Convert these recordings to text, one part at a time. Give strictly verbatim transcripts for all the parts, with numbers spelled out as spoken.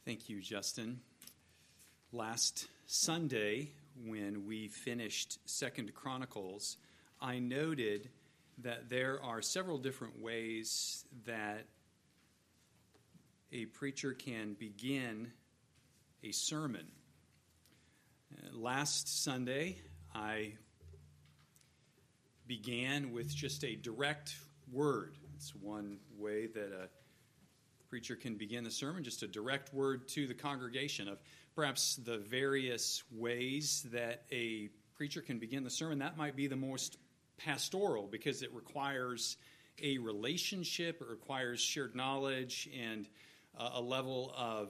Thank you, Justin. Last Sunday, when we finished Second Chronicles, I noted that there are several different ways that a preacher can begin a sermon. Uh, last Sunday, I began with just a direct word. It's one way that a preacher can begin the sermon, just a direct word to the congregation of perhaps the various ways that a preacher can begin the sermon. That might be the most pastoral because it requires a relationship, it requires shared knowledge and uh, a level of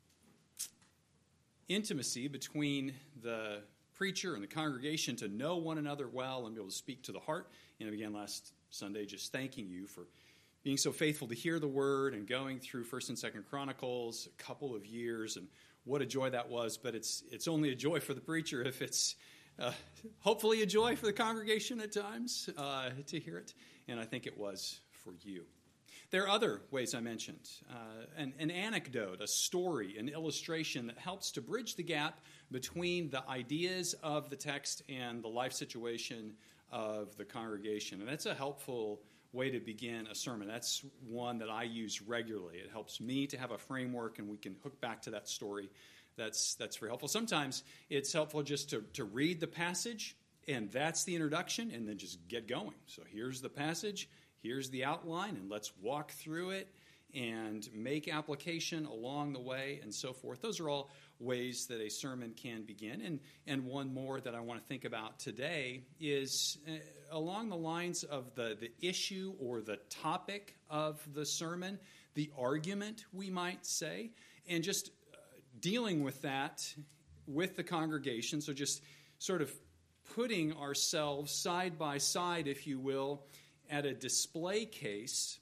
intimacy between the preacher and the congregation to know one another well and be able to speak to the heart. And I began last Sunday just thanking you for being so faithful to hear the word and going through First and Second Chronicles a couple of years, and what a joy that was. But it's it's only a joy for the preacher if it's uh, hopefully a joy for the congregation at times uh, to hear it, and I think it was for you. There are other ways I mentioned, uh, an, an anecdote, a story, an illustration that helps to bridge the gap between the ideas of the text and the life situation of the congregation, and that's a helpful way to begin a sermon. That's one that I use regularly. It helps me to have a framework, and we can hook back to that story. That's that's very helpful. Sometimes it's helpful just to, to read the passage, and that's the introduction, and then just get going. So here's the passage, here's the outline, and let's walk through it and make application along the way and so forth. Those are all ways that a sermon can begin. And, and one more that I want to think about today is uh, along the lines of the, the issue or the topic of the sermon, the argument, we might say, and just uh, dealing with that with the congregation. So just sort of putting ourselves side by side, if you will, at a display case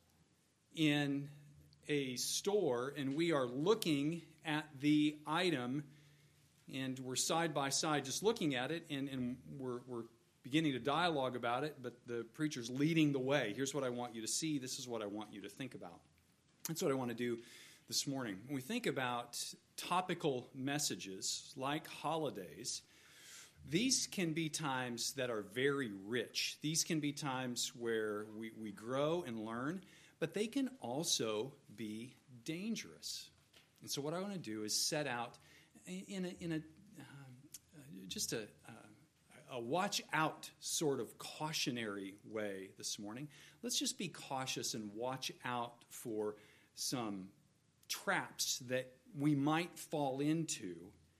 in a store, and we are looking at the item, and we're side by side just looking at it, and, and we're, we're beginning to dialogue about it, but the preacher's leading the way. Here's what I want you to see. This is what I want you to think about. That's what I want to do this morning. When we think about topical messages like holidays, these can be times that are very rich. These can be times where we, we grow and learn, but they can also be dangerous. And so what I want to do is set out in a, in a uh, just a, uh, a watch out sort of cautionary way this morning. Let's just be cautious and watch out for some traps that we might fall into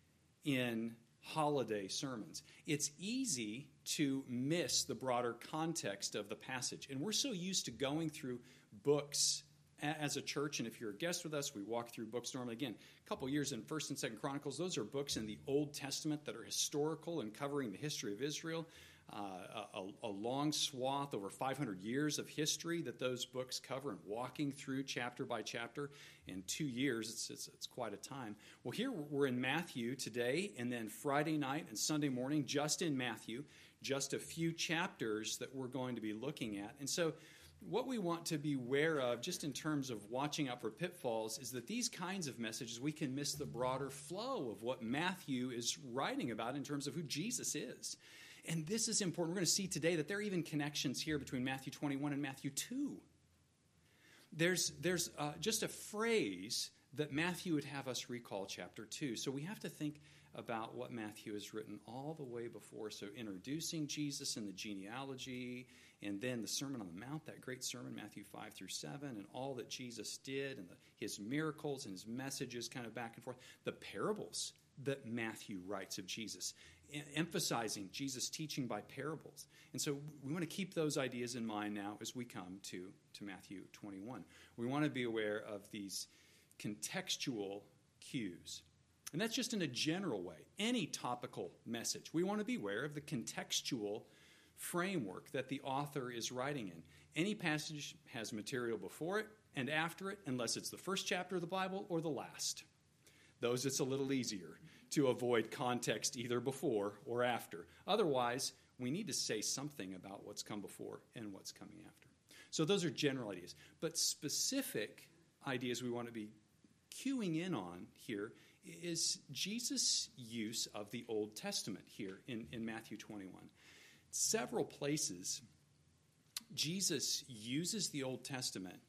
in holiday sermons. It's easy to miss the broader context of the passage. And we're so used to going through books as a church, and if you're a guest with us, we walk through books normally. Again, a couple years in First and Second Chronicles, those are books in the Old Testament that are historical and covering the history of Israel. Uh, a, a long swath, over five hundred years of history that those books cover, and walking through chapter by chapter in two years, it's, it's, it's quite a time. Well, here we're in Matthew today, and then Friday night and Sunday morning, just in Matthew, just a few chapters that we're going to be looking at. And so what we want to be aware of, just in terms of watching out for pitfalls, is that these kinds of messages, we can miss the broader flow of what Matthew is writing about in terms of who Jesus is. And this is important. We're going to see today that there are even connections here between Matthew twenty-one and Matthew two. There's, there's uh, just a phrase that Matthew would have us recall chapter two. So we have to think about what Matthew has written all the way before. So introducing Jesus and the genealogy, and then the Sermon on the Mount, that great sermon, Matthew five through seven, and all that Jesus did, and the, his miracles and his messages kind of back and forth. The parables that Matthew writes of Jesus, emphasizing Jesus' teaching by parables. And so we want to keep those ideas in mind now as we come to, to Matthew twenty-one. We want to be aware of these contextual cues. And that's just in a general way. Any topical message, we want to be aware of the contextual framework that the author is writing in. Any passage has material before it and after it, unless it's the first chapter of the Bible or the last. Those it's a little easier to avoid context either before or after. Otherwise, we need to say something about what's come before and what's coming after. So those are general ideas. But specific ideas we want to be cueing in on here is Jesus' use of the Old Testament here in, in Matthew twenty-one. Several places, Jesus uses the Old Testament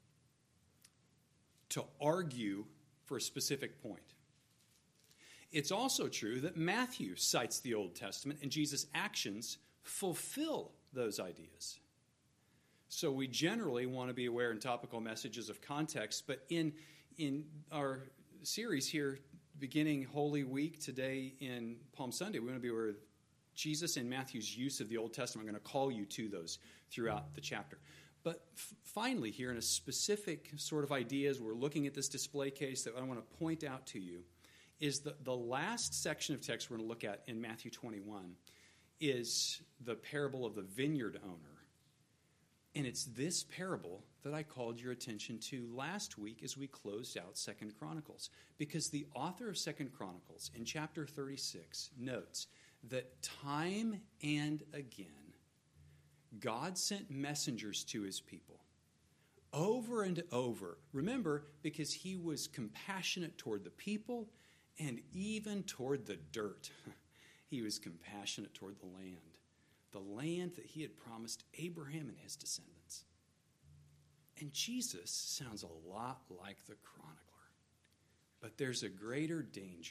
to argue for a specific point. It's also true that Matthew cites the Old Testament, and Jesus' actions fulfill those ideas. So we generally want to be aware in topical messages of context, but in, in our series here, beginning Holy Week today in Palm Sunday, we want to be aware of Jesus and Matthew's use of the Old Testament. I'm going to call you to those throughout the chapter. But f- finally here, in a specific sort of ideas, we're looking at this display case that I want to point out to you, is the, the last section of text we're going to look at in Matthew twenty-one is the parable of the vineyard owner. And it's this parable that I called your attention to last week as we closed out Second Chronicles. Because the author of Second Chronicles in chapter thirty-six notes that time and again, God sent messengers to his people over and over. Remember, because he was compassionate toward the people and even toward the dirt. He was compassionate toward the land, the land that he had promised Abraham and his descendants. And Jesus sounds a lot like the chronicler, but there's a greater danger.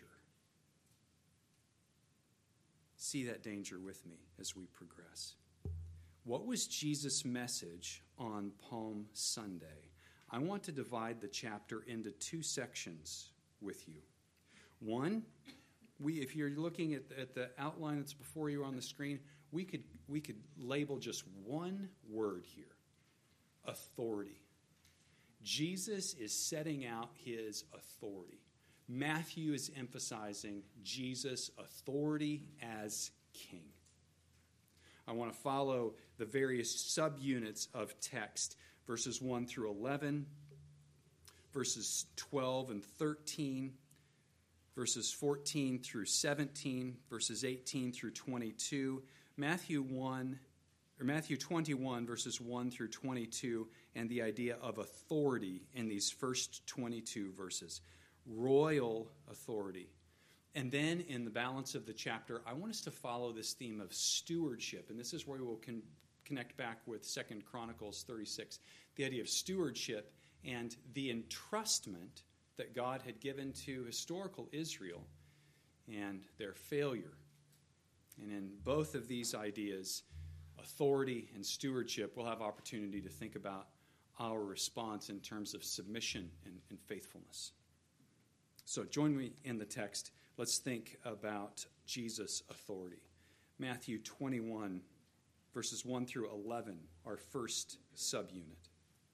See that danger with me as we progress. What was Jesus' message on Palm Sunday? I want to divide the chapter into two sections with you. One, we, if you're looking at, at the outline that's before you on the screen, we could, we could label just one word here: authority. Jesus is setting out his authority. Matthew is emphasizing Jesus' authority as king. I want to follow the various subunits of text, verses one through eleven, verses twelve and thirteen, verses fourteen through seventeen, verses eighteen through twenty-two, Matthew one, or Matthew twenty-one, verses one through twenty-two, and the idea of authority in these first twenty-two verses. Royal authority. And then in the balance of the chapter, I want us to follow this theme of stewardship. And this is where we'll con- connect back with Second Chronicles thirty-six. The idea of stewardship and the entrustment that God had given to historical Israel and their failure. And in both of these ideas, authority and stewardship, we'll have opportunity to think about our response in terms of submission and, and faithfulness. So join me in the text. Let's think about Jesus' authority. Matthew twenty-one, verses one through eleven, our first subunit.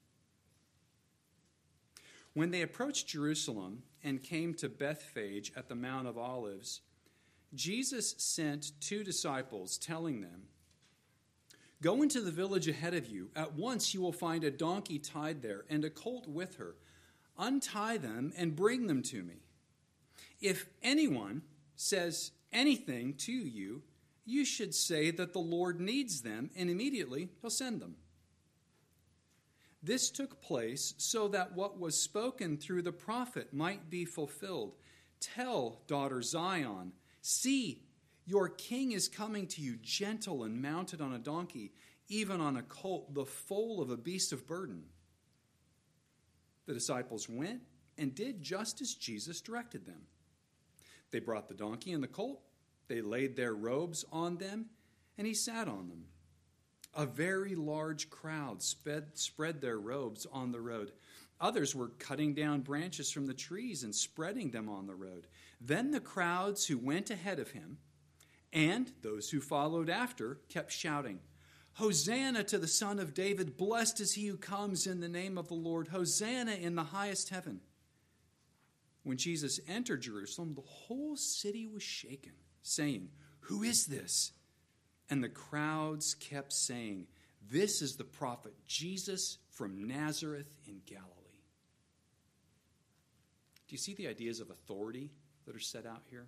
When they approached Jerusalem and came to Bethphage at the Mount of Olives, Jesus sent two disciples, telling them, "Go into the village ahead of you. At once you will find a donkey tied there and a colt with her. Untie them and bring them to me. If anyone says anything to you, you should say that the Lord needs them, and immediately he'll send them." This took place so that what was spoken through the prophet might be fulfilled. "Tell daughter Zion, see, your king is coming to you, gentle and mounted on a donkey, even on a colt, the foal of a beast of burden." The disciples went and did just as Jesus directed them. They brought the donkey and the colt. They laid their robes on them, and he sat on them. A very large crowd spread, spread their robes on the road. Others were cutting down branches from the trees and spreading them on the road. Then the crowds who went ahead of him and those who followed after kept shouting, "Hosanna to the Son of David! Blessed is he who comes in the name of the Lord! Hosanna in the highest heaven!" When Jesus entered Jerusalem, the whole city was shaken, saying, "Who is this?" And the crowds kept saying, "This is the prophet Jesus from Nazareth in Galilee." Do you see the ideas of authority that are set out here?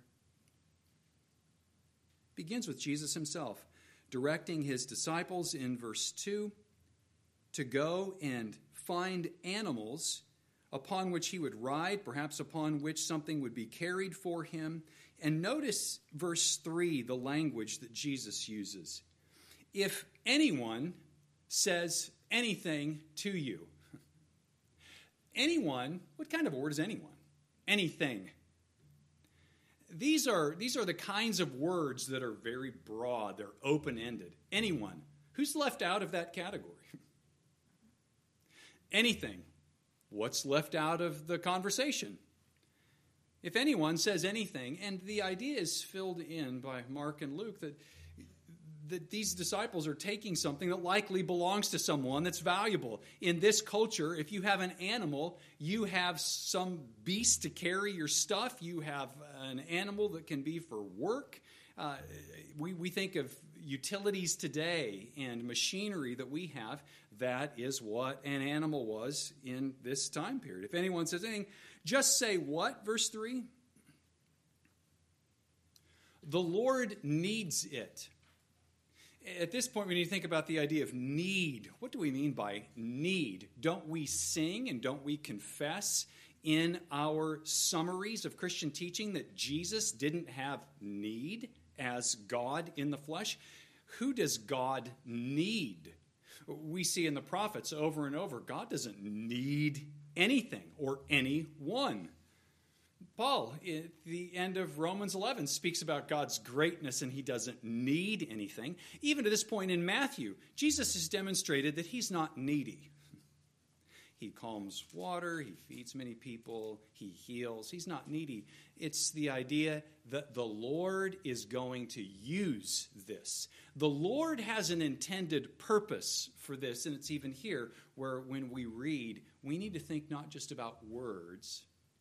It begins with Jesus himself, directing his disciples in verse two to go and find animals upon which he would ride, perhaps upon which something would be carried for him. And notice verse three, the language that Jesus uses. If anyone says anything to you. Anyone, what kind of a word is anyone? Anything. These are, these are the kinds of words that are very broad. They're open-ended. Anyone. Who's left out of that category? Anything. What's left out of the conversation? If anyone says anything, and the idea is filled in by Mark and Luke that, that these disciples are taking something that likely belongs to someone that's valuable. In this culture, if you have an animal, you have some beast to carry your stuff. You have an animal that can be for work. Uh, we, we think of utilities today and machinery that we have. That is what an animal was in this time period. If anyone says anything, just say what? Verse three. The Lord needs it. At this point, we need to think about the idea of need. What do we mean by need? Don't we sing and don't we confess in our summaries of Christian teaching that Jesus didn't have need as God in the flesh? Who does God need? We see in the prophets over and over, God doesn't need anything or anyone. Paul, at the end of Romans eleven, speaks about God's greatness and he doesn't need anything. Even to this point in Matthew, Jesus has demonstrated that he's not needy. He calms water, he feeds many people, he heals. He's not needy. It's the idea that the Lord is going to use this. The Lord has an intended purpose for this, and it's even here where when we read, we need to think not just about words,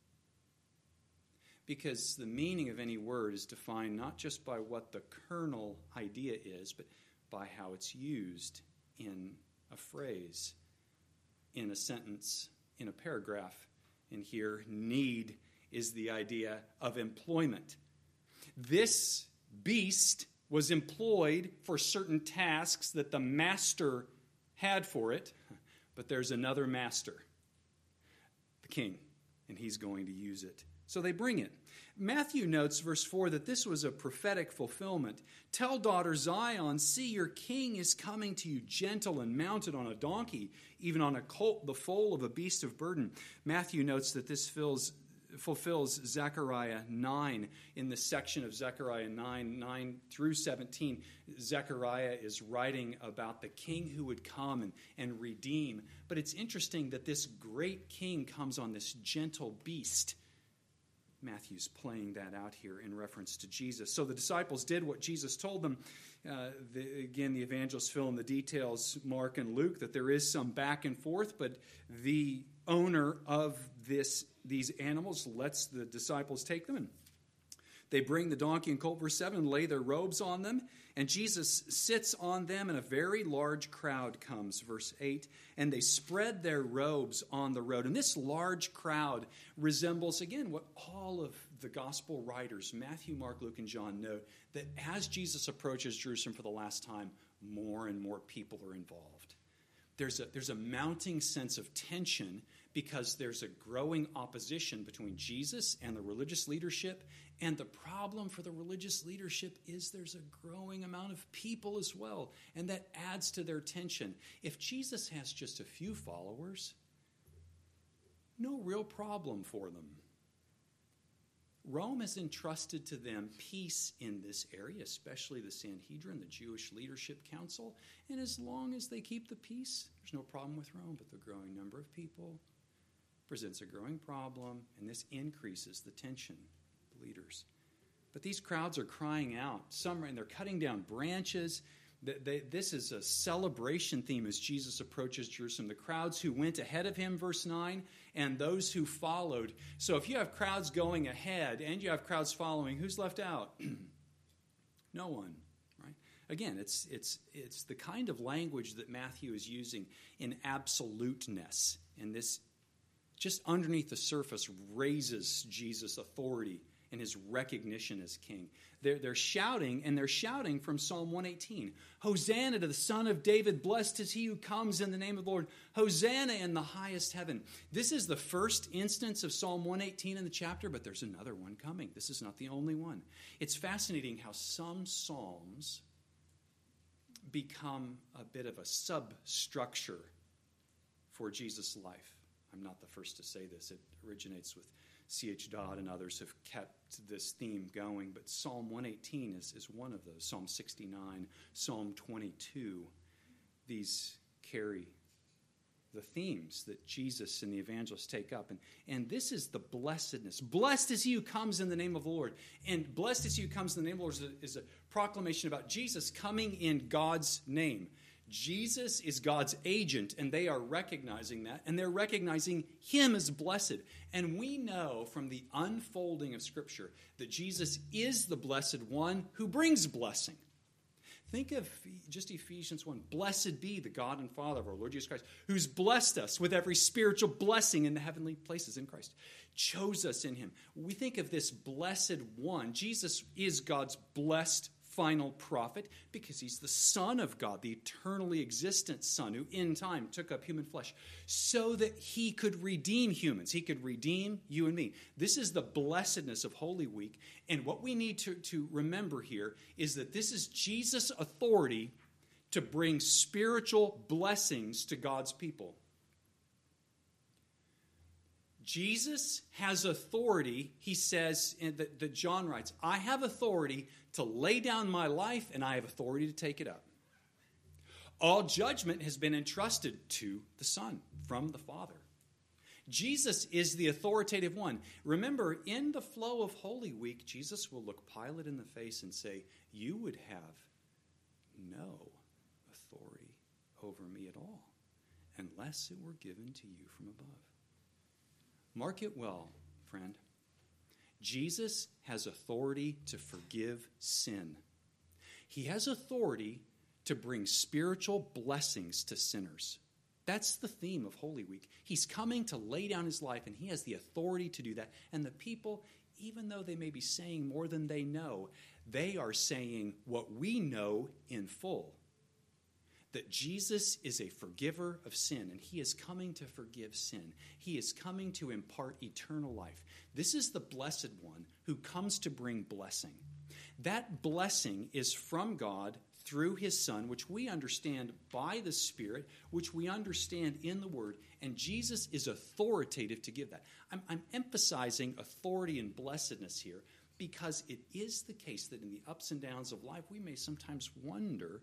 because the meaning of any word is defined not just by what the kernel idea is, but by how it's used in a phrase, in a sentence, in a paragraph. And here, need is the idea of employment. This beast was employed for certain tasks that the master had for it, but there's another master, the king, and he's going to use it. So they bring it. Matthew notes, verse four, that this was a prophetic fulfillment. Tell daughter Zion, see, your king is coming to you, gentle and mounted on a donkey, even on a colt, the foal of a beast of burden. Matthew notes that this fills, fulfills Zechariah nine. In the section of Zechariah nine, nine through seventeen, Zechariah is writing about the king who would come and, and redeem. But it's interesting that this great king comes on this gentle beast. Matthew's playing that out here in reference to Jesus. So the disciples did what Jesus told them. Uh, the, again, the evangelists fill in the details, Mark and Luke, that there is some back and forth, but the owner of this these animals lets the disciples take them. And they bring the donkey and colt, verse seven, and lay their robes on them. And Jesus sits on them, and a very large crowd comes, verse eight. And they spread their robes on the road. And this large crowd resembles, again, what all of the gospel writers, Matthew, Mark, Luke, and John, note, that as Jesus approaches Jerusalem for the last time, more and more people are involved. There's a, there's a mounting sense of tension because there's a growing opposition between Jesus and the religious leadership. And the problem for the religious leadership is there's a growing amount of people as well. And that adds to their tension. If Jesus has just a few followers, no real problem for them. Rome has entrusted to them peace in this area, especially the Sanhedrin, the Jewish Leadership Council. And as long as they keep the peace, there's no problem with Rome. But the growing number of people presents a growing problem, and this increases the tension. Leaders. But these crowds are crying out. Some, and they're cutting down branches. They, they, this is a celebration theme as Jesus approaches Jerusalem. The crowds who went ahead of him, verse nine, and those who followed. So if you have crowds going ahead and you have crowds following, who's left out? No one. Right? Again, it's, it's, it's the kind of language that Matthew is using in absoluteness. And this, just underneath the surface, raises Jesus' authority and his recognition as king. They're, they're shouting, and they're shouting from Psalm one eighteen. Hosanna to the Son of David. Blessed is he who comes in the name of the Lord. Hosanna in the highest heaven. This is the first instance of Psalm one eighteen in the chapter, but there's another one coming. This is not the only one. It's fascinating how some psalms become a bit of a substructure for Jesus' life. I'm not the first to say this. It originates with C H Dodd and others have kept this theme going, but Psalm one eighteen is, is one of those. Psalm sixty-nine, Psalm twenty-two, these carry the themes that Jesus and the evangelists take up. And, and this is the blessedness. Blessed is he who comes in the name of the Lord. And blessed is he who comes in the name of the Lord is a, is a proclamation about Jesus coming in God's name. Jesus is God's agent, and they are recognizing that, and they're recognizing him as blessed. And we know from the unfolding of Scripture that Jesus is the blessed one who brings blessing. Think of just Ephesians one. Blessed be the God and Father of our Lord Jesus Christ, who's blessed us with every spiritual blessing in the heavenly places in Christ. Chose us in him. We think of this blessed one. Jesus is God's blessed final prophet because he's the Son of God, the eternally existent Son who in time took up human flesh so that he could redeem humans. He could redeem you and me. This is the blessedness of Holy Week. And what we need to, to remember here is that this is Jesus' authority to bring spiritual blessings to God's people. Jesus has authority, he says, that, that John writes, I have authority to lay down my life, and I have authority to take it up. All judgment has been entrusted to the Son from the Father. Jesus is the authoritative one. Remember, in the flow of Holy Week, Jesus will look Pilate in the face and say, you would have no authority over me at all, unless it were given to you from above. Mark it well, friend. Jesus has authority to forgive sin. He has authority to bring spiritual blessings to sinners. That's the theme of Holy Week. He's coming to lay down his life, and he has the authority to do that. And the people, even though they may be saying more than they know, they are saying what we know in full. That Jesus is a forgiver of sin, and he is coming to forgive sin. He is coming to impart eternal life. This is the blessed one who comes to bring blessing. That blessing is from God through his Son, which we understand by the Spirit, which we understand in the Word, and Jesus is authoritative to give that. I'm, I'm emphasizing authority and blessedness here because it is the case that in the ups and downs of life, we may sometimes wonder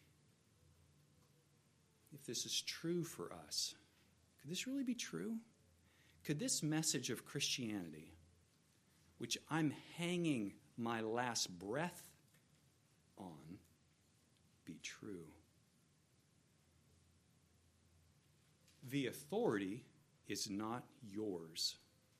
if this is true for us. Could this really be true? Could this message of Christianity, which I'm hanging my last breath on, be true? The authority is not yours.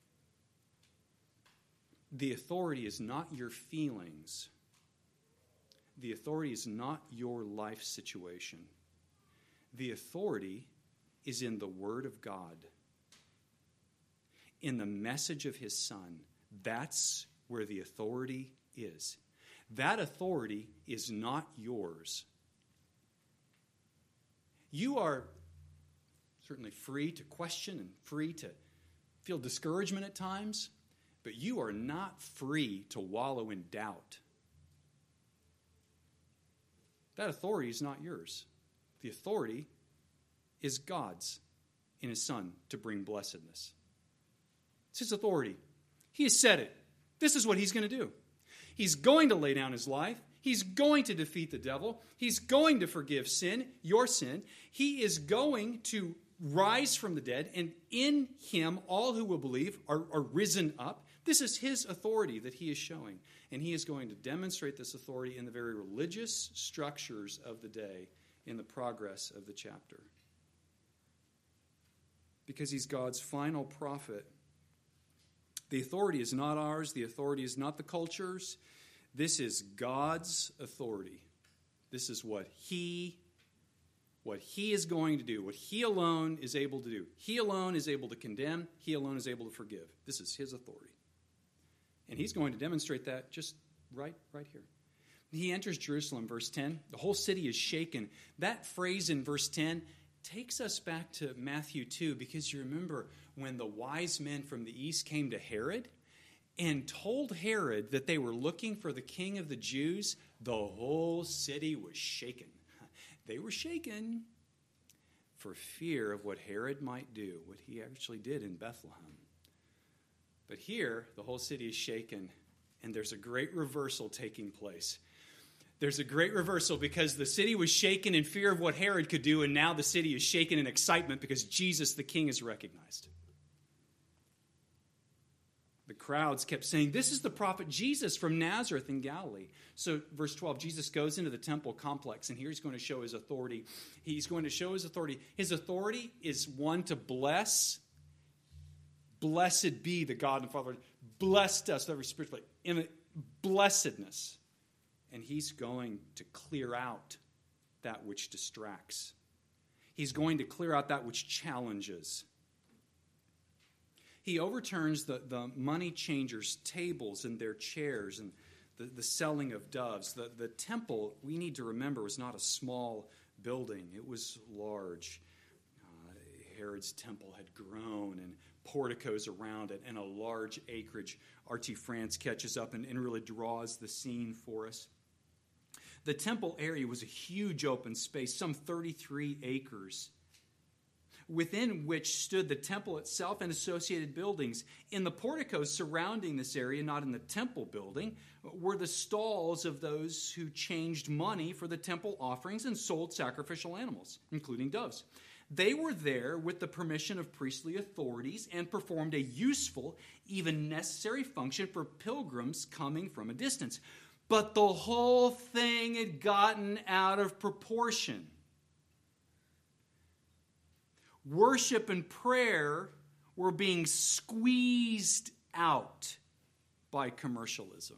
The authority is not your feelings. The authority is not your life situation. The authority is in the Word of God, in the message of his Son. That's where the authority is. That authority is not yours. You are certainly free to question and free to feel discouragement at times, but you are not free to wallow in doubt. That authority is not yours. The authority is God's in his Son to bring blessedness. It's his authority. He has said it. This is what he's going to do. He's going to lay down his life. He's going to defeat the devil. He's going to forgive sin, your sin. He is going to rise from the dead, and in him all who will believe are, are risen up. This is his authority that he is showing, and he is going to demonstrate this authority in the very religious structures of the day in the progress of the chapter. Because he's God's final prophet. The authority is not ours. The authority is not the culture's. This is God's authority. This is what he, what he is going to do, what he alone is able to do. He alone is able to condemn. He alone is able to forgive. This is his authority. And he's going to demonstrate that just right, right here. He enters Jerusalem, verse ten. The whole city is shaken. That phrase in verse ten takes us back to Matthew two, because you remember when the wise men from the east came to Herod and told Herod that they were looking for the king of the Jews, the whole city was shaken. They were shaken for fear of what Herod might do, what he actually did in Bethlehem. But here, the whole city is shaken, and there's a great reversal taking place. There's a great reversal because the city was shaken in fear of what Herod could do, and now the city is shaken in excitement because Jesus the King is recognized. The crowds kept saying, "This is the prophet Jesus from Nazareth in Galilee." So verse twelve, Jesus goes into the temple complex, and here he's going to show his authority. He's going to show his authority. His authority is one to bless. Blessed be the God and Father. Blessed us with every spiritual blessedness. And he's going to clear out that which distracts. He's going to clear out that which challenges. He overturns the, the money changers' tables and their chairs and the, the selling of doves. The, the temple, we need to remember, was not a small building. It was large. Uh, Herod's temple had grown and porticos around it and a large acreage. R T France catches up and, and really draws the scene for us. The temple area was a huge open space, some thirty-three acres, within which stood the temple itself and associated buildings. In the porticos surrounding this area, not in the temple building, were the stalls of those who changed money for the temple offerings and sold sacrificial animals, including doves. They were there with the permission of priestly authorities and performed a useful, even necessary function for pilgrims coming from a distance. But the whole thing had gotten out of proportion. Worship and prayer were being squeezed out by commercialism.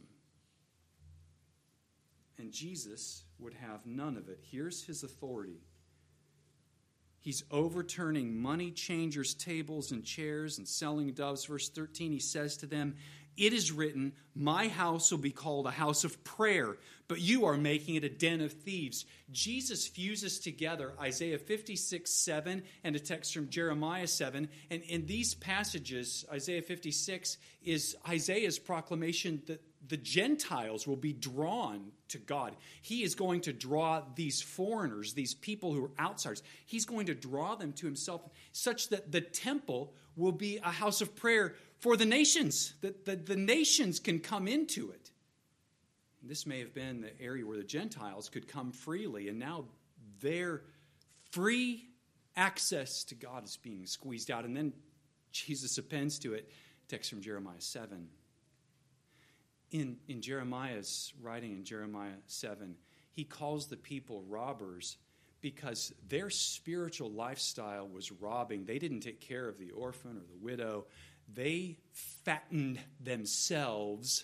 And Jesus would have none of it. Here's his authority. He's overturning money changers' tables and chairs and selling doves. Verse thirteen, he says to them, "It is written, my house will be called a house of prayer, but you are making it a den of thieves." Jesus fuses together Isaiah fifty-six seven and a text from Jeremiah seven. And in these passages, Isaiah fifty-six is Isaiah's proclamation that the Gentiles will be drawn to God. He is going to draw these foreigners, these people who are outsiders. He's going to draw them to himself such that the temple will be a house of prayer for the nations, that the, the nations can come into it. And this may have been the area where the Gentiles could come freely, and now their free access to God is being squeezed out. And then Jesus appends to it, text from Jeremiah seven. In, in Jeremiah's writing in Jeremiah seven, he calls the people robbers because their spiritual lifestyle was robbing. They didn't take care of the orphan or the widow. They fattened themselves,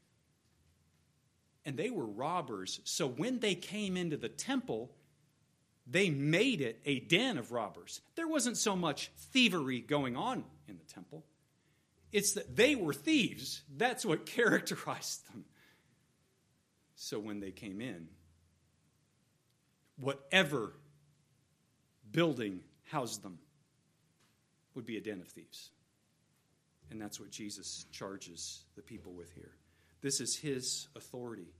and they were robbers. So when they came into the temple, they made it a den of robbers. There wasn't so much thievery going on in the temple. It's that they were thieves. That's what characterized them. So when they came in, whatever building housed them would be a den of thieves. And that's what Jesus charges the people with here. This is his authority.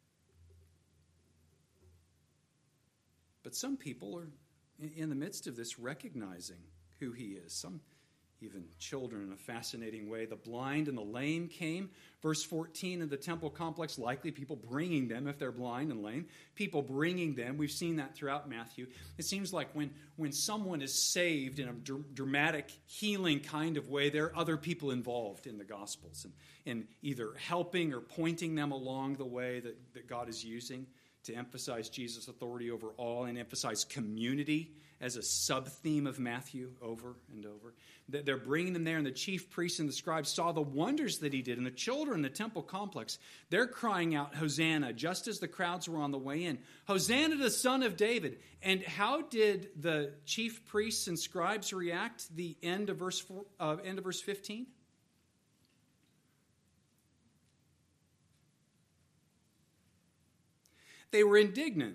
But some people are in the midst of this recognizing who he is. Some even children in a fascinating way. The blind and the lame came. Verse fourteen of the temple complex, likely people bringing them if they're blind and lame. People bringing them. We've seen that throughout Matthew. It seems like when, when someone is saved in a dr- dramatic healing kind of way, there are other people involved in the Gospels and, and either helping or pointing them along the way that, that God is using to emphasize Jesus' authority over all and emphasize community as a sub-theme of Matthew over and over. They're bringing them there, and the chief priests and the scribes saw the wonders that he did, and the children in the temple complex, they're crying out, "Hosanna," just as the crowds were on the way in. "Hosanna to the Son of David." And how did the chief priests and scribes react? The end of verse four, uh, end of verse fifteen. They were indignant.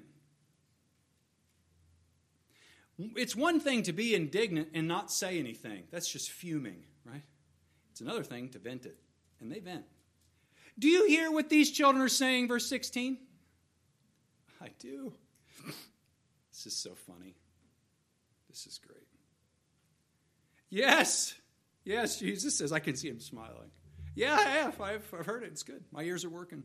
It's one thing to be indignant and not say anything. That's just fuming, right? It's another thing to vent it. And they vent. Do you hear what these children are saying, verse sixteen? I do. This is so funny. This is great. Yes. Yes, Jesus says. I can see him smiling. Yeah, I have. I've, I've heard it. It's good. My ears are working.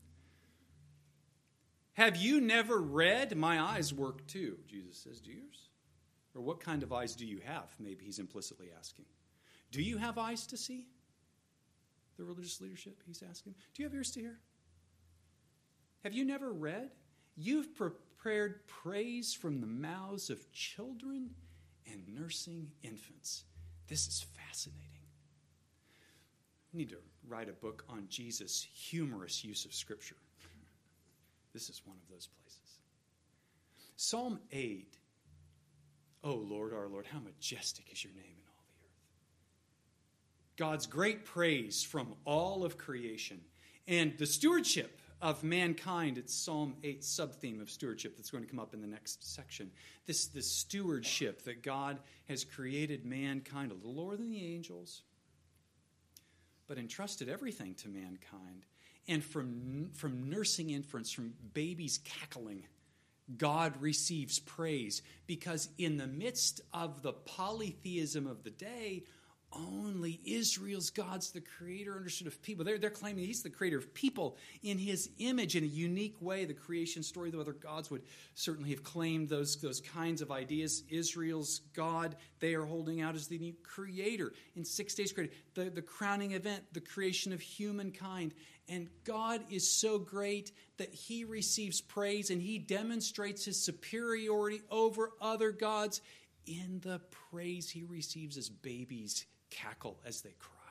Have you never read? My eyes work too, Jesus says. Do yours? Or what kind of eyes do you have? Maybe he's implicitly asking. Do you have eyes to see? The religious leadership, he's asking. Do you have ears to hear? Have you never read? You've prepared praise from the mouths of children and nursing infants. This is fascinating. We need to write a book on Jesus' humorous use of Scripture. This is one of those places. Psalm eight. Oh, Lord, our Lord, how majestic is your name in all the earth. God's great praise from all of creation. And the stewardship of mankind, it's Psalm eight sub-theme of stewardship that's going to come up in the next section. This, this stewardship that God has created mankind a little lower than the angels, but entrusted everything to mankind. And from, from nursing infants, from babies cackling, God receives praise, because in the midst of the polytheism of the day, only Israel's God's the creator, understood of people. They're, they're claiming he's the creator of people in his image in a unique way. The creation story, the other gods would certainly have claimed those, those kinds of ideas. Israel's God, they are holding out as the new creator. In six days created. The, the crowning event, the creation of humankind. And God is so great that he receives praise and he demonstrates his superiority over other gods in the praise he receives as babies cackle as they cry.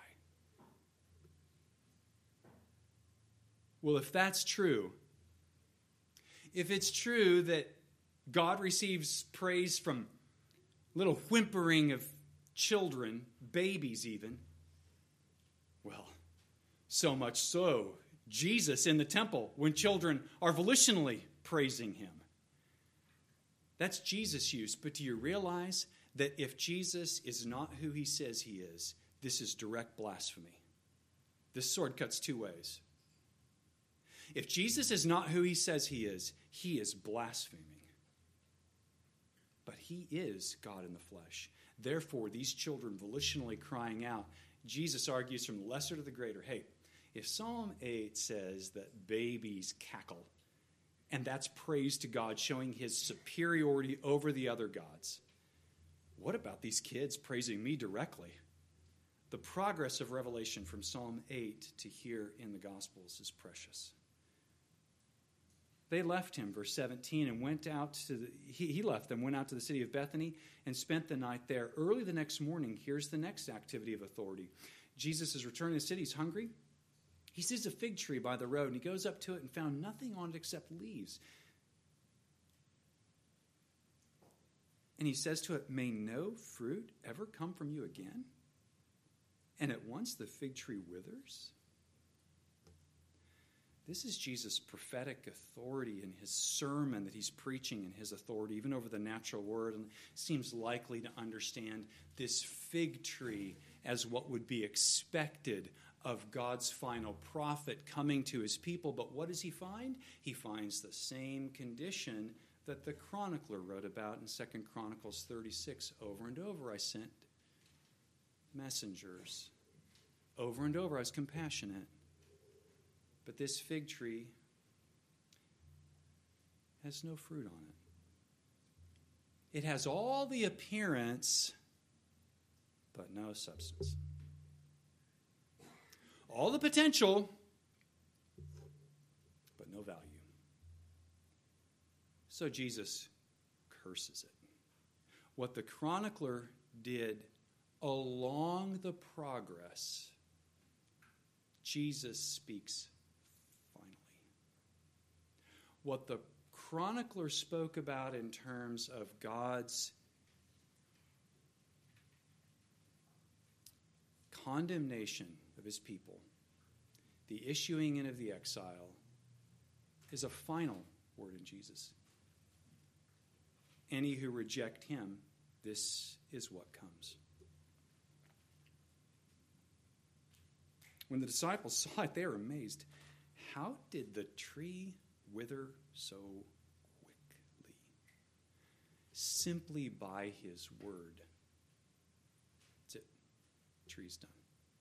Well, if that's true, if it's true that God receives praise from little whimpering of children, babies even, well, so much so, Jesus in the temple, when children are volitionally praising him. That's Jesus' use. But do you realize that if Jesus is not who he says he is, this is direct blasphemy? This sword cuts two ways. If Jesus is not who he says he is, he is blaspheming. But he is God in the flesh. Therefore, these children volitionally crying out, Jesus argues from the lesser to the greater. Hey, if Psalm eight says that babies cackle, and that's praise to God, showing his superiority over the other gods, what about these kids praising me directly? The progress of revelation from Psalm eight to here in the Gospels is precious. They left him, verse seventeen, and went out to the, he, he left them, went out to the city of Bethany and spent the night there. Early the next morning, here's the next activity of authority. Jesus is returning to the city. He's hungry. He sees a fig tree by the road, and he goes up to it and found nothing on it except leaves. And he says to it, may no fruit ever come from you again? And at once the fig tree withers. This is Jesus' prophetic authority in his sermon that he's preaching in his authority, even over the natural word, and seems likely to understand this fig tree as what would be expected of God's final prophet coming to his people. But what does he find? He finds the same condition that the chronicler wrote about in Second Chronicles thirty-six. Over and over I sent messengers. Over and over I was compassionate. But this fig tree has no fruit on it. It has all the appearance, but no substance. All the potential, but no value. So Jesus curses it. What the chronicler did along the progress, Jesus speaks finally. What the chronicler spoke about in terms of God's condemnation of his people, the issuing in of the exile, is a final word in Jesus. Any who reject him, this is what comes. When the disciples saw it, they were amazed. How did the tree wither so quickly? Simply by his word. That's it. The tree's done.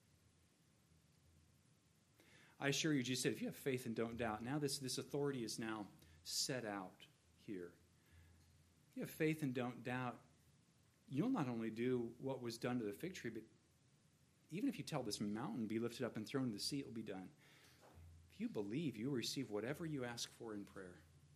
I assure you, Jesus said, if you have faith and don't doubt, now this, this authority is now set out here. If you have faith and don't doubt, you'll not only do what was done to the fig tree, but even if you tell this mountain be lifted up and thrown into the sea, it will be done. If you believe, you will receive whatever you ask for in prayer.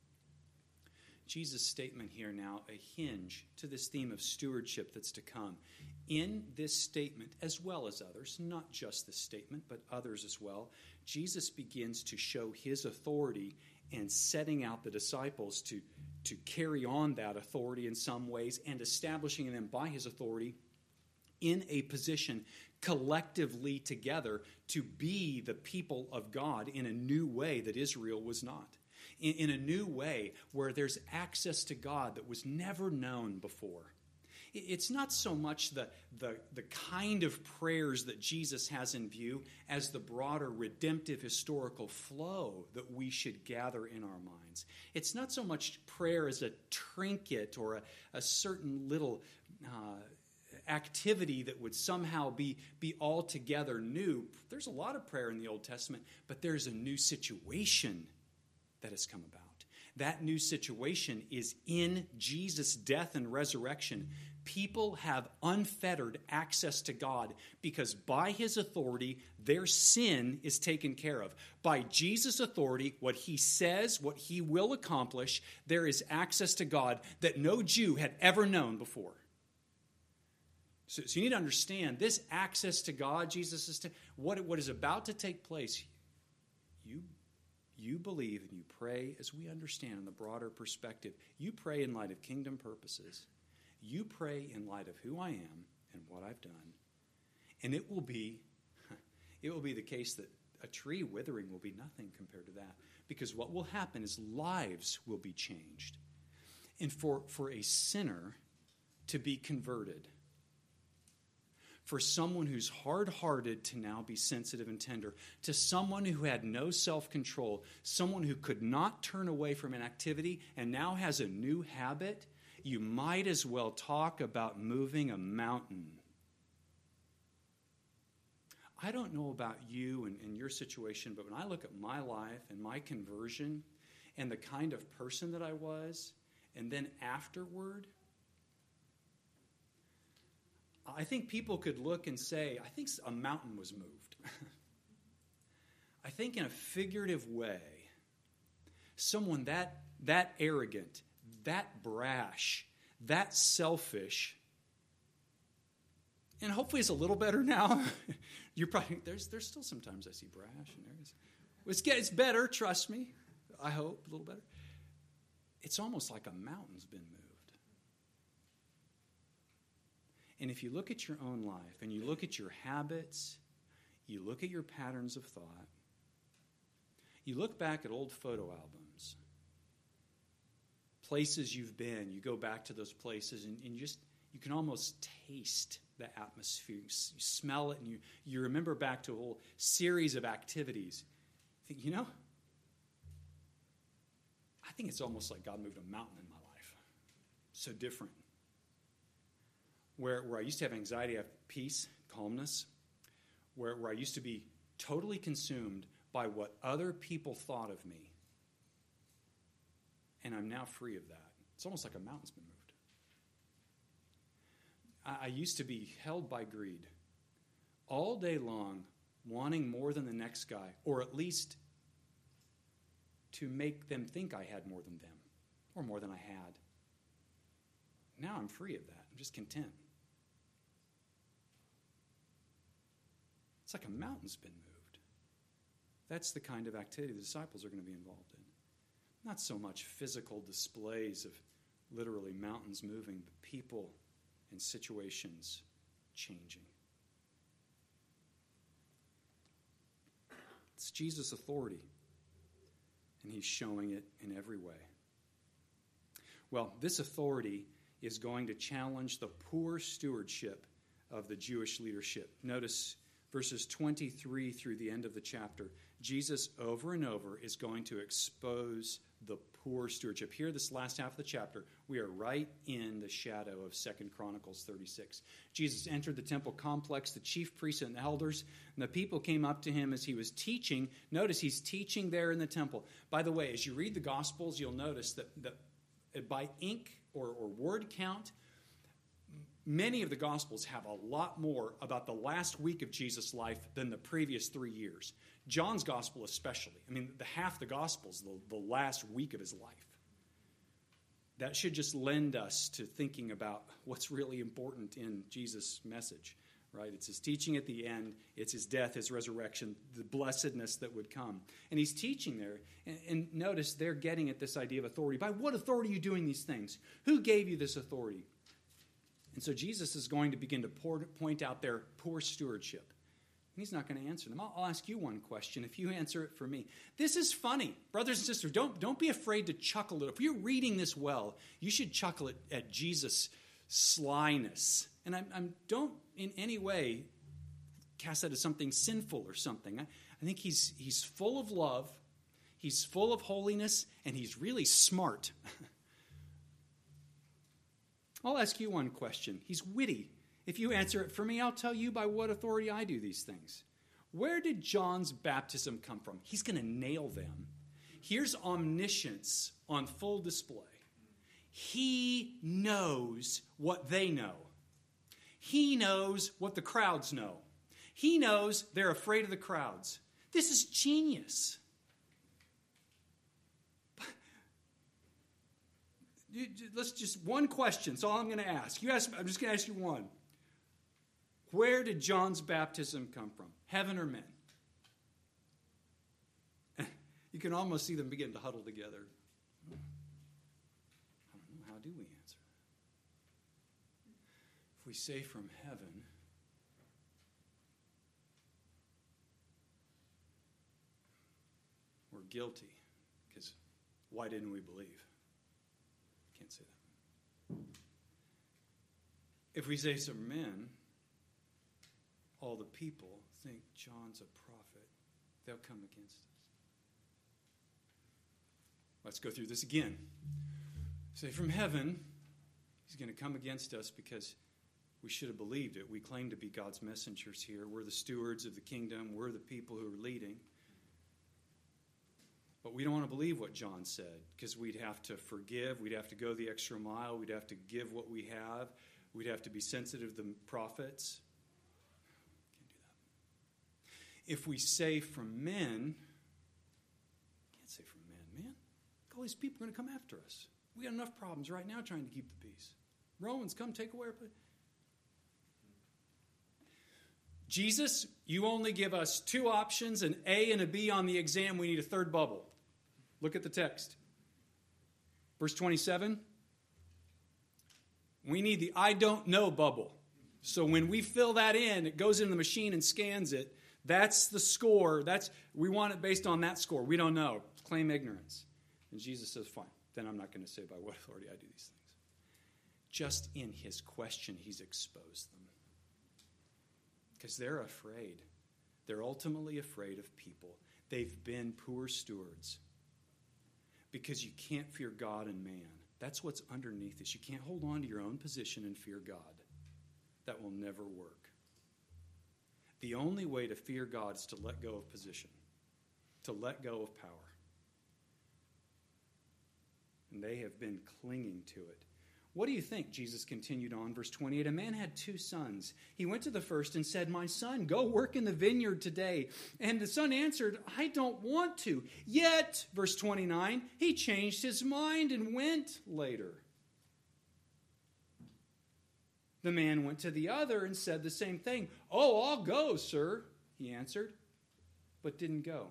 Jesus' statement here now, a hinge to this theme of stewardship that's to come. In this statement, as well as others, not just this statement, but others as well, Jesus begins to show his authority and setting out the disciples to, to carry on that authority in some ways and establishing them by his authority in a position collectively together to be the people of God in a new way that Israel was not. In, in a new way where there's access to God that was never known before. It's not so much the, the, the kind of prayers that Jesus has in view as the broader redemptive historical flow that we should gather in our minds. It's not so much prayer as a trinket or a, a certain little uh, activity that would somehow be, be altogether new. There's a lot of prayer in the Old Testament, but there's a new situation that has come about. That new situation is in Jesus' death and resurrection. People have unfettered access to God because by his authority, their sin is taken care of. By Jesus' authority, what he says, what he will accomplish, there is access to God that no Jew had ever known before. So, so you need to understand this access to God, Jesus is to, what, what is about to take place. You You believe and you pray as we understand in the broader perspective. You pray in light of kingdom purposes. You pray in light of who I am and what I've done. And it will be, it will be the case that a tree withering will be nothing compared to that. Because what will happen is lives will be changed. And for, for a sinner to be converted, for someone who's hard-hearted to now be sensitive and tender, to someone who had no self-control, someone who could not turn away from an activity and now has a new habit, you might as well talk about moving a mountain. I don't know about you and, and your situation, but when I look at my life and my conversion and the kind of person that I was, and then afterward, I think people could look and say, I think a mountain was moved. I think in a figurative way, someone that, that arrogant, that brash, that selfish, and hopefully it's a little better now. You're probably, there's, there's still sometimes I see brash. And there's, it's, it's better, trust me. I hope, a little better. It's almost like a mountain's been moved. And if you look at your own life and you look at your habits, you look at your patterns of thought, you look back at old photo albums, places you've been, you go back to those places and, and you just, you can almost taste the atmosphere. You, you smell it and you, you remember back to a whole series of activities. You think, you know, I think it's almost like God moved a mountain in my life. So different. Where, where I used to have anxiety, I have peace, calmness. Where, where I used to be totally consumed by what other people thought of me. And I'm now free of that. It's almost like a mountain's been moved. I, I used to be held by greed. All day long, wanting more than the next guy, or at least to make them think I had more than them, or more than I had. Now I'm free of that. I'm just content. It's like a mountain's been moved. That's the kind of activity the disciples are going to be involved in. Not so much physical displays of literally mountains moving, but people and situations changing. It's Jesus' authority. and he's showing it in every way. Well, this authority is going to challenge the poor stewardship of the Jewish leadership. Notice verses twenty-three through the end of the chapter. Jesus, over and over, is going to expose the poor stewardship. Here, this last half of the chapter, we are right in the shadow of Second Chronicles thirty-six. Jesus entered the temple complex, the chief priests and elders, and the people came up to him as he was teaching. Notice he's teaching there in the temple. By the way, as you read the Gospels, you'll notice that, that by ink or, or word count, many of the Gospels have a lot more about the last week of Jesus' life than the previous three years. John's Gospel especially. I mean, the half the Gospels, the, the last week of his life. That should just lend us to thinking about what's really important in Jesus' message, right? It's his teaching at the end. It's his death, his resurrection, the blessedness that would come. And he's teaching there. And, and notice they're getting at this idea of authority. By what authority are you doing these things? Who gave you this authority? And so Jesus is going to begin to pour, point out their poor stewardship. He's not going to answer them. I'll, I'll ask you one question if you answer it for me. This is funny. Brothers and sisters, don't, don't be afraid to chuckle. If you're reading this well, you should chuckle at, at Jesus' slyness. And I I'm, don't in any way cast that as something sinful or something. I, I think he's, he's full of love, he's full of holiness, and he's really smart. I'll ask you one question. He's witty. If you answer it for me, I'll tell you by what authority I do these things. Where did John's baptism come from? He's going to nail them. Here's omniscience on full display. He knows what they know. He knows what the crowds know. He knows they're afraid of the crowds. This is genius. Let's just, one question. That's all I'm going to ask. You ask. I'm just going to ask you one. Where did John's baptism come from? Heaven or men? You can almost see them begin to huddle together. I don't know. How do we answer that? If we say from heaven, we're guilty. Because why didn't we believe? Can't say that. If we say some men, all the people think John's a prophet. They'll come against us. Let's go through this again. Say from heaven, he's going to come against us because we should have believed it. We claim to be God's messengers here. We're the stewards of the kingdom. We're the people who are leading. But we don't want to believe what John said because we'd have to forgive. We'd have to go the extra mile. We'd have to give what we have. We'd have to be sensitive to the prophets. If we say from men, can't say from men, man. All these people are going to come after us. We got enough problems right now trying to keep the peace. Romans, come take away our peace. Jesus, you only give us two options, an A and a B on the exam. We need a third bubble. Look at the text. Verse twenty-seven. We need the I don't know bubble. So when we fill that in, it goes into the machine and scans it. That's the score. That's we want it based on that score. We don't know. Claim ignorance. And Jesus says, fine. Then I'm not going to say by what authority I do these things. Just in his question, he's exposed them. Because they're afraid. They're ultimately afraid of people. They've been poor stewards. Because you can't fear God and man. That's what's underneath this. You can't hold on to your own position and fear God. That will never work. The only way to fear God is to let go of position, to let go of power. And they have been clinging to it. What do you think? Jesus continued on, verse twenty-eight. A man had two sons. He went to the first and said, my son, go work in the vineyard today. And the son answered, I don't want to. Yet, verse twenty-nine, he changed his mind and went later. The man went to the other and said the same thing. Oh, I'll go, sir, he answered, but didn't go.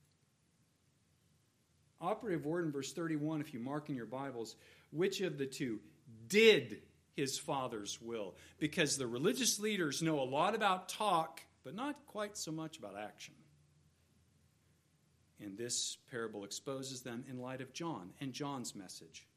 Operative word in verse thirty-one, if you mark in your Bibles, which of the two did his father's will? Because the religious leaders know a lot about talk, but not quite so much about action. And this parable exposes them in light of John and John's message.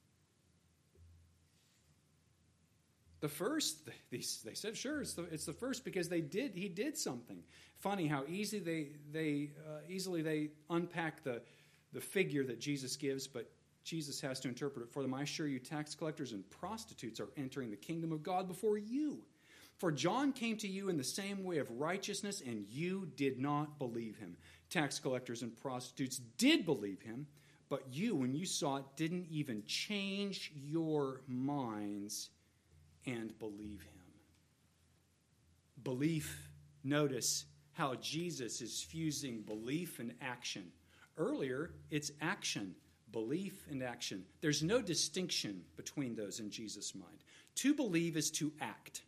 The first, they, they said, sure, it's the, it's the first because they did. He did something. Funny how easy they they uh, easily they unpack the the figure that Jesus gives, but Jesus has to interpret it for them. I assure you, tax collectors and prostitutes are entering the kingdom of God before you. For John came to you in the same way of righteousness, and you did not believe him. Tax collectors and prostitutes did believe him, but you, when you saw it, didn't even change your minds and believe him. Belief, notice how Jesus is fusing belief and action. Earlier, it's action, belief and action. There's no distinction between those in Jesus' mind. To believe is to act.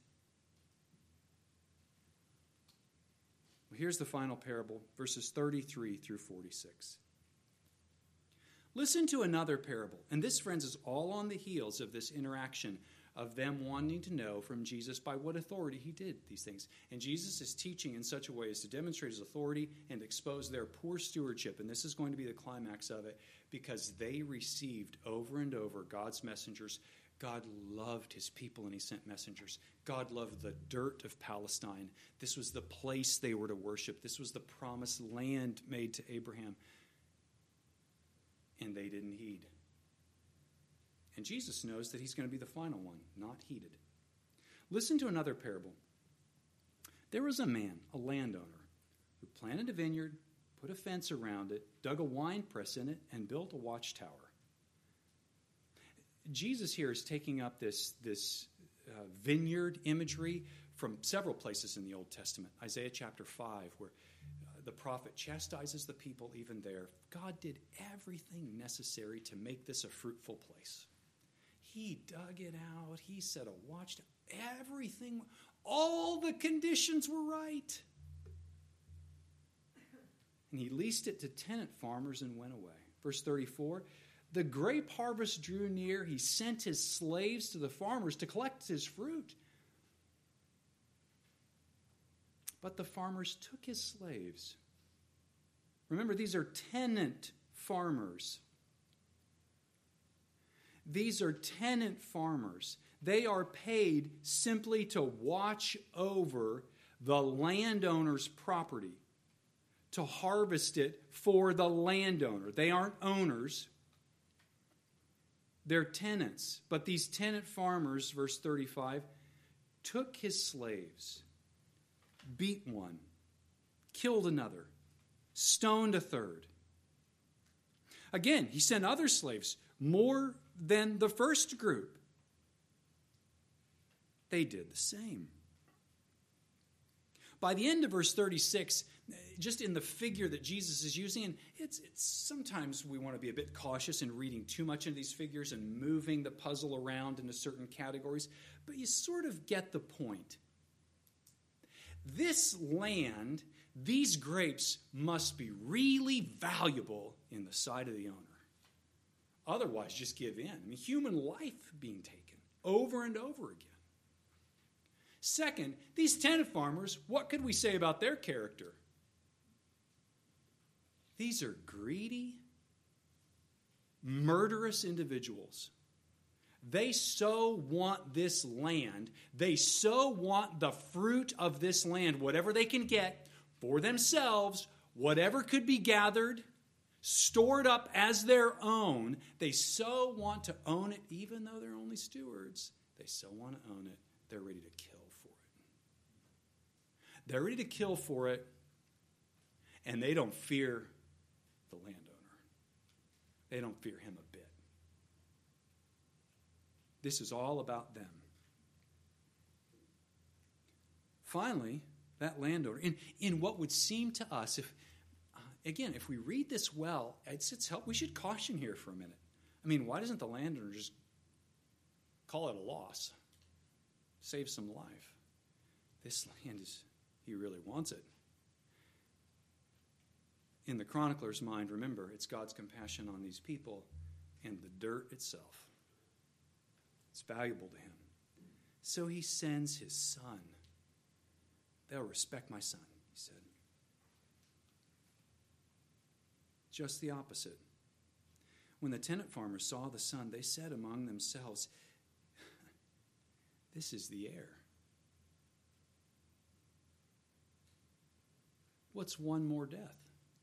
Well, here's the final parable, verses thirty-three through forty-six. Listen to another parable. And this, friends, is all on the heels of this interaction of them wanting to know from Jesus by what authority he did these things. And Jesus is teaching in such a way as to demonstrate his authority and expose their poor stewardship. And this is going to be the climax of it, because they received over and over God's messengers. God loved his people and he sent messengers. God loved the dirt of Palestine. This was the place they were to worship. This was the promised land made to Abraham. And they didn't heed. And Jesus knows that he's going to be the final one, not heeded. Listen to another parable. There was a man, a landowner, who planted a vineyard, put a fence around it, dug a wine press in it, and built a watchtower. Jesus here is taking up this, this uh, vineyard imagery from several places in the Old Testament. Isaiah chapter five, where uh, the prophet chastises the people even there. God did everything necessary to make this a fruitful place. He dug it out. He set a watchtower. Everything, all the conditions were right. And he leased it to tenant farmers and went away. Verse thirty-four, the grape harvest drew near. He sent his slaves to the farmers to collect his fruit. But the farmers took his slaves. Remember, these are tenant farmers. These are tenant farmers. They are paid simply to watch over the landowner's property, to harvest it for the landowner. They aren't owners. They're tenants. But these tenant farmers, verse thirty-five, took his slaves, beat one, killed another, stoned a third. Again, he sent other slaves, more than the first group. They did the same. By the end of verse thirty-six, just in the figure that Jesus is using, and it's, it's sometimes we want to be a bit cautious in reading too much into these figures and moving the puzzle around into certain categories, but you sort of get the point. This land, these grapes must be really valuable in the sight of the owner. Otherwise, just give in. I mean, human life being taken over and over again. Second, these tenant farmers, what could we say about their character? These are greedy, murderous individuals. They so want this land. They so want the fruit of this land, whatever they can get for themselves, whatever could be gathered, stored up as their own. They so want to own it, even though they're only stewards. They so want to own it, they're ready to kill for it. They're ready to kill for it, and they don't fear the landowner. They don't fear him a bit. This is all about them. Finally, that landowner, in, in what would seem to us, if uh, again, if we read this well, it's, it's help. We should caution here for a minute. I mean, why doesn't the landowner just call it a loss? Save some life. This land is, he really wants it. In the chronicler's mind, remember, it's God's compassion on these people and the dirt itself. It's valuable to him. So he sends his son. They'll respect my son, he said. Just the opposite. When the tenant farmers saw the son, they said among themselves, "This is the heir. What's one more death?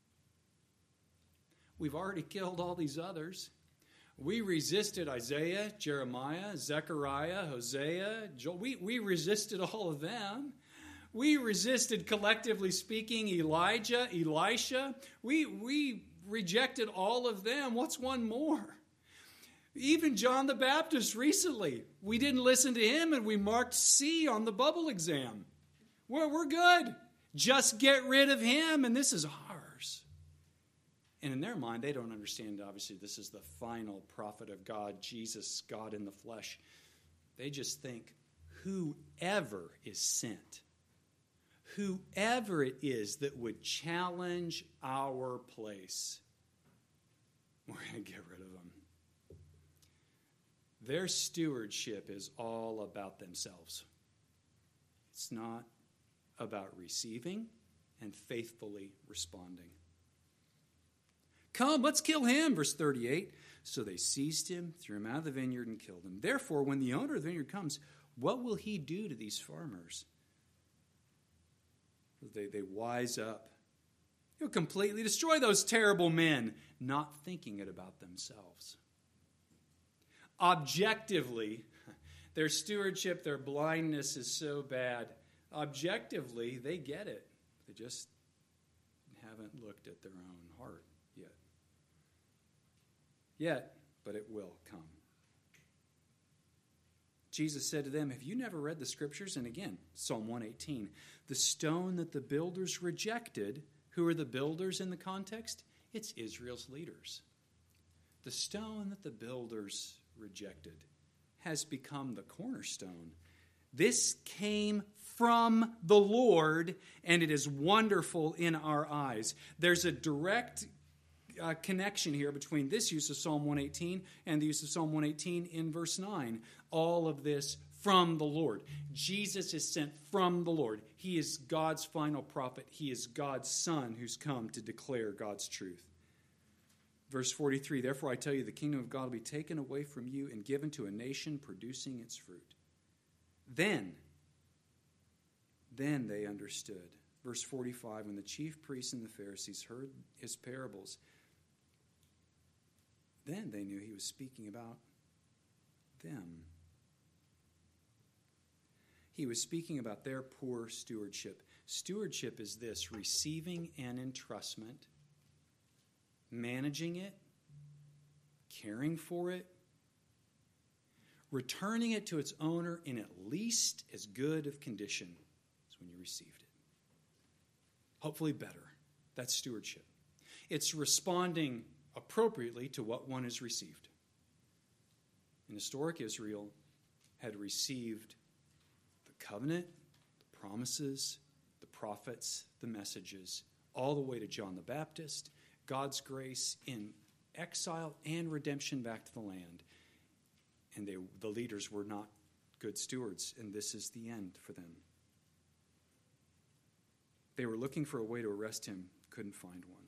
We've already killed all these others. We resisted Isaiah, Jeremiah, Zechariah, Hosea, Joel. We, we resisted all of them. We resisted, collectively speaking, Elijah, Elisha. We, we rejected all of them. What's one more? Even John the Baptist recently. We didn't listen to him and we marked C on the bubble exam. We're, we're good. Just get rid of him and this is ours." And in their mind, they don't understand, obviously, this is the final prophet of God, Jesus, God in the flesh. They just think, whoever is sent, whoever it is that would challenge our place, we're going to get rid of them. Their stewardship is all about themselves. It's not about receiving and faithfully responding. "Come, let's kill him," verse thirty-eight. So they seized him, threw him out of the vineyard, and killed him. Therefore, when the owner of the vineyard comes, what will he do to these farmers? They, they wise up. He'll completely destroy those terrible men, not thinking it about themselves. Objectively, their stewardship, their blindness is so bad. Objectively, they get it. They just haven't looked at their own heart yet. Yet, but it will come. Jesus said to them, "Have you never read the scriptures?" And again, Psalm one eighteen, "The stone that the builders rejected," who are the builders in the context? It's Israel's leaders. "The stone that the builders rejected has become the cornerstone. This came from the Lord, and it is wonderful in our eyes." There's a direct uh, connection here between this use of Psalm one eighteen and the use of Psalm one eighteen in verse nine. All of this from the Lord. Jesus is sent from the Lord. He is God's final prophet. He is God's Son who's come to declare God's truth. Verse forty-three, "Therefore I tell you, the kingdom of God will be taken away from you and given to a nation producing its fruit." Then, then they understood. Verse forty-five, "When the chief priests and the Pharisees heard his parables, then they knew he was speaking about them." He was speaking about their poor stewardship. Stewardship is this: receiving an entrustment, managing it, caring for it, returning it to its owner in at least as good of condition as when you received it. Hopefully better. That's stewardship. It's responding appropriately to what one has received. And historic Israel had received the covenant, the promises, the prophets, the messages, all the way to John the Baptist, God's grace in exile and redemption back to the land. And they, the leaders were not good stewards, and this is the end for them. They were looking for a way to arrest him, couldn't find one.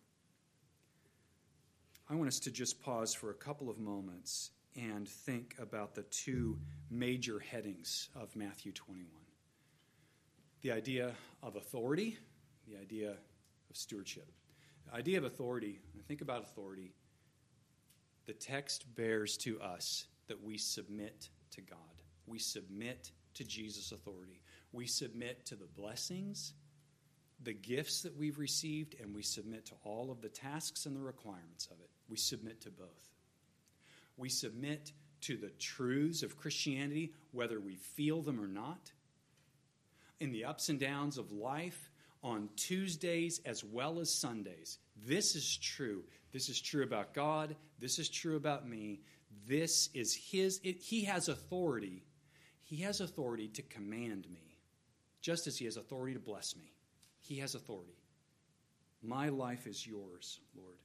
I want us to just pause for a couple of moments and think about the two major headings of Matthew twenty-one. The idea of authority, the idea of stewardship. The idea of authority, when I think about authority, the text bears to us that we submit to God. We submit to Jesus' authority. We submit to the blessings, the gifts that we've received, and we submit to all of the tasks and the requirements of it. We submit to both. We submit to the truths of Christianity, whether we feel them or not. In the ups and downs of life, on Tuesdays as well as Sundays. This is true. This is true about God. This is true about me. This is his. It, he has authority. He has authority to command me, just as he has authority to bless me. He has authority. My life is yours, Lord.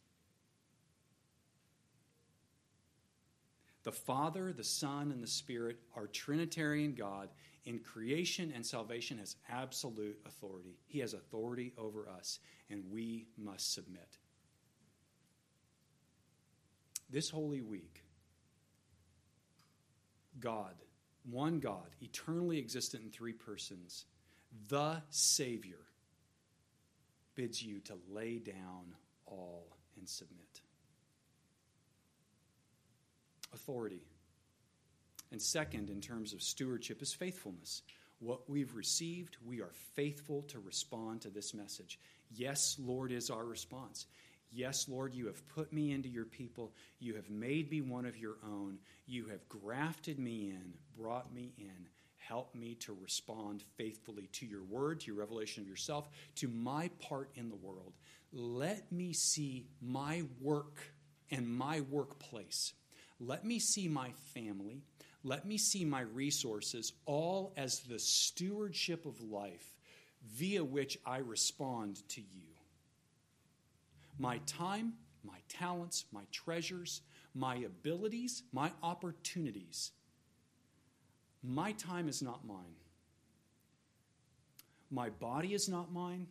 The Father, the Son, and the Spirit are Trinitarian God. In creation and salvation has absolute authority. He has authority over us, and we must submit. this Holy Week, God, one God, eternally existent in three persons, the Savior, bids you to lay down all and submit. Authority. And second, in terms of stewardship, is faithfulness. What we've received, we are faithful to respond to this message. Yes, Lord, is our response. Yes, Lord, you have put me into your people. You have made me one of your own. You have grafted me in, brought me in. Help me to respond faithfully to your word, to your revelation of yourself, to my part in the world. Let me see my work and my workplace. Let me see my family. Let me see my resources all as the stewardship of life via which I respond to you. My time, my talents, my treasures, my abilities, my opportunities. My time is not mine. My body is not mine.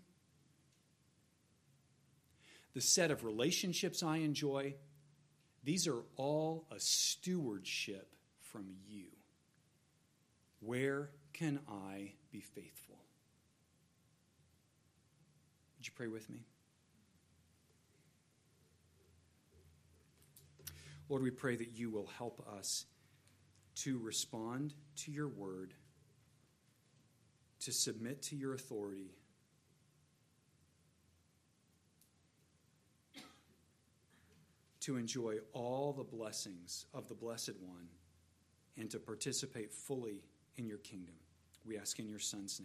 The set of relationships I enjoy, these are all a stewardship from you. Where can I be faithful? Would you pray with me? Lord, we pray that you will help us to respond to your word, to submit to your authority, to enjoy all the blessings of the Blessed One, and to participate fully in your kingdom. We ask in your Son's name.